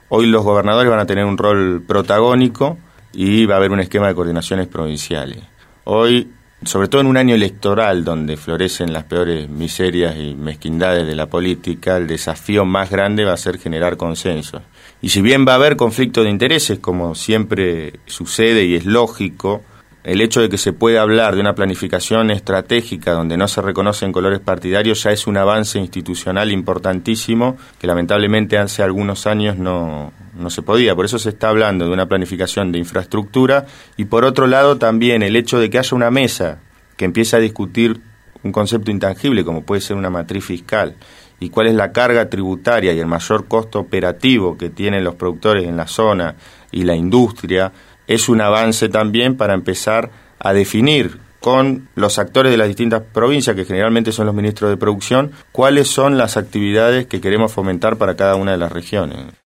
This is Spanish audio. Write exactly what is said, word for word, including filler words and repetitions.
Hoy los gobernadores van a tener un rol protagónico y va a haber un esquema de coordinaciones provinciales. Hoy, sobre todo en un año electoral donde florecen las peores miserias y mezquindades de la política, el desafío más grande va a ser generar consenso. Y si bien va a haber conflicto de intereses, como siempre sucede y es lógico, el hecho de que se pueda hablar de una planificación estratégica donde no se reconocen colores partidarios ya es un avance institucional importantísimo que lamentablemente hace algunos años no, no se podía. Por eso se está hablando de una planificación de infraestructura y por otro lado también el hecho de que haya una mesa que empiece a discutir un concepto intangible como puede ser una matriz fiscal y cuál es la carga tributaria y el mayor costo operativo que tienen los productores en la zona y la industria, es un avance también para empezar a definir con los actores de las distintas provincias, que generalmente son los ministros de producción, cuáles son las actividades que queremos fomentar para cada una de las regiones.